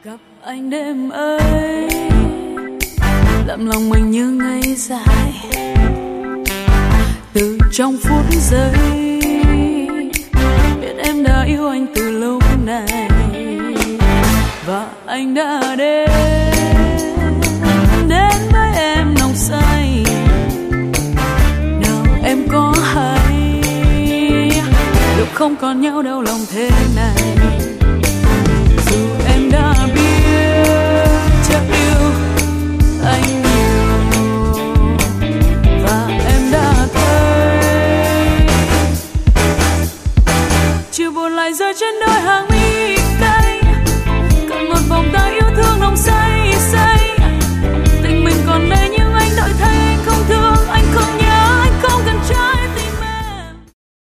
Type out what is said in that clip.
Gặp anh đêm ấy, lặng lòng mình như ngày dài. Từ trong phút giây, biết em đã yêu anh từ lúc này. Và anh đã đến với em nồng say. Nào em có hay lúc không còn nhau đâu lòng thế này. Dù em đã biết chắc yêu anh nhiều, và em đã thấy chiều buồn lại rơi trên đôi hàng mi.